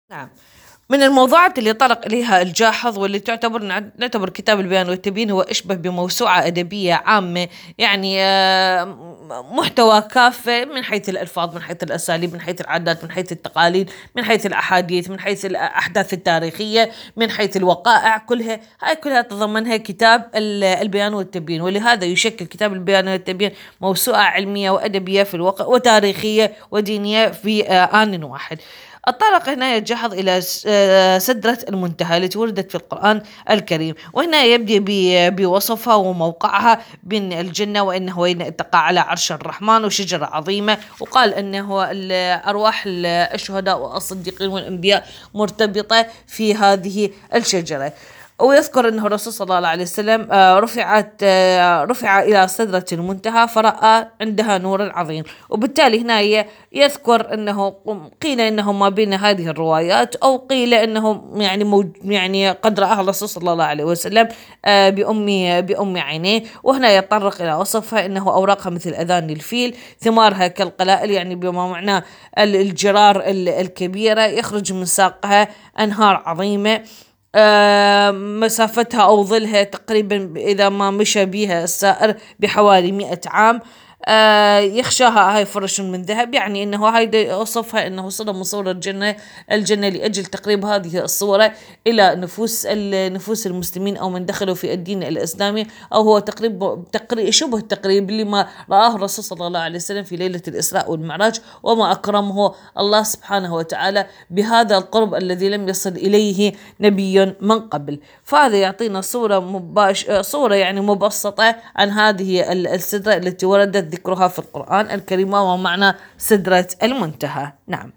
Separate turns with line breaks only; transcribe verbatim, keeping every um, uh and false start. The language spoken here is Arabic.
نعم. من الموضوعات اللي طرق إليها الجاحظ واللي تعتبر نعتبر كتاب البيان والتبيين هو أشبه بموسوعة أدبية عامة، يعني آه، محتوى كافة من حيث الألفاظ، من حيث الأساليب، من حيث العادات، من حيث التقاليد، من حيث الأحاديث، من حيث الأحداث التاريخية، من حيث الوقائع. كلها هاي كلها تضمنها كتاب البيان والتبيين، ولهذا يشكل كتاب البيان والتبيين موسوعة علمية وأدبية في الوقت، وتاريخية ودينية في آه، آن واحد. الطرق هنا يتجهز إلى سدرة المنتهى التي وردت في القرآن الكريم، وهنا يبدأ بوصفها وموقعها بين الجنة، وإنه وين تقع على عرش الرحمن وشجرة عظيمة، وقال أنه أرواح الشهداء والصديقين والأنبياء مرتبطة في هذه الشجرة. ويذكر أنه الرسول صلى الله عليه وسلم رفعت رفع إلى سدرة المنتهى فرأى عندها نور عظيم. وبالتالي هنا يذكر أنه قيل أنه ما بين هذه الروايات، أو قيل أنه يعني موج يعني قد رآها الرسول صلى الله عليه وسلم بأم بأم عينيه. وهنا يتطرق إلى وصفها أنه أوراقها مثل أذان الفيل، ثمارها كالقلائل، يعني بما معناه الجرار الكبيرة، يخرج من ساقها أنهار عظيمة، آه مسافتها أو ظلها تقريبا إذا ما مشى بها السائر بحوالي مئة عام. آه يخشاها هاي فرش من ذهب، يعني أنه هاي وصفها أنه صورة من صور الجنة الجنة لأجل تقريب هذه الصورة إلى نفوس نفوس المسلمين أو من دخلوا في الدين الإسلامي، أو هو تقريب تقريب شبه تقريب لما رآه الرسول صلى الله عليه وسلم في ليلة الإسراء والمعراج، وما أكرمه الله سبحانه وتعالى بهذا القرب الذي لم يصل إليه نبي من قبل. فهذا يعطينا صورة مباش صورة يعني مبسطة عن هذه السدرة التي وردت ذكرها في القرآن الكريم، ومعنى سدرة المنتهى. نعم.